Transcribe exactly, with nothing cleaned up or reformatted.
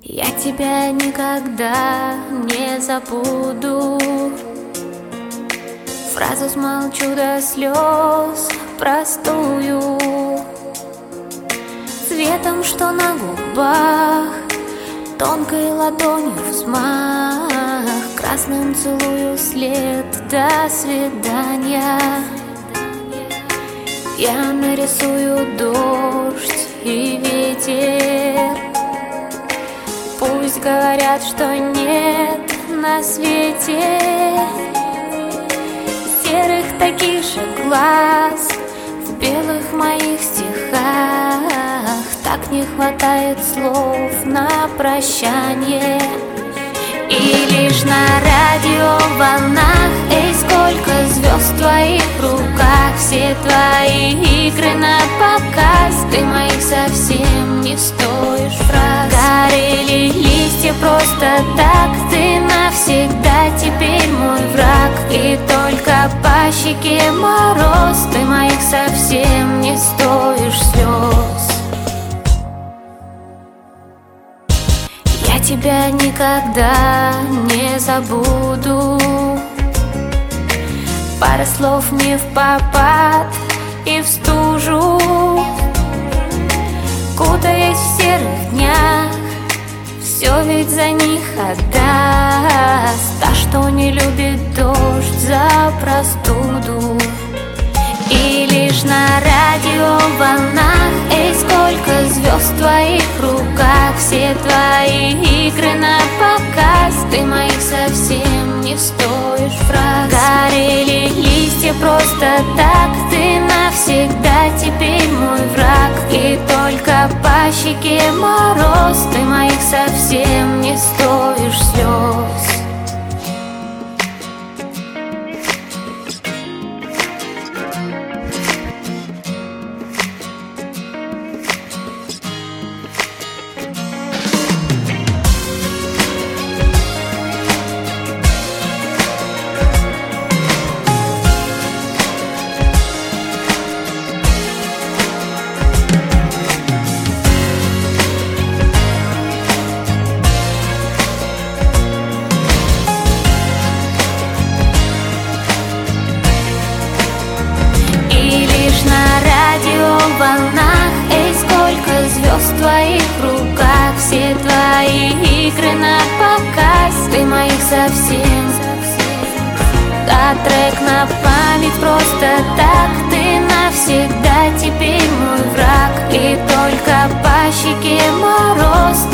Я тебя никогда не забуду. Фразу смолчу до слез простую, цветом, что на губах, тонкой ладонью взмах, красным целую след. До свидания. Я нарисую дождь и ветер. Пусть говорят, что нет на свете серых таких же глаз в белых моих стихах. Так не хватает слов на прощание. И лишь на радиоволнах, эй, сколько звезд в твоих руках, все твои игры на показ. Ты моих совсем не стоишь фраз. Горели листья просто так, ты навсегда теперь мой враг. И только по щеке мороз, ты моих совсем не стоишь слез. Я тебя никогда не забуду. Пара слов не впопад и в стужу, кутаясь в серых днях, все ведь за них отдаст та, что не любит дождь за простуду. И лишь на радиоволнах, эй, сколько звезд в твоих руках, все твои игры на показ. Ты моих совсем не стоишь фраз. Горели листья просто так, ты навсегда теперь мой враг. И только по щеке мороз, ты моих совсем не стоишь слез. Волнах, эй, сколько звезд в твоих руках, все твои игры на показ. Ты моих совсем, да, трек на память просто так. Ты навсегда теперь мой враг. И только по щеке мороз,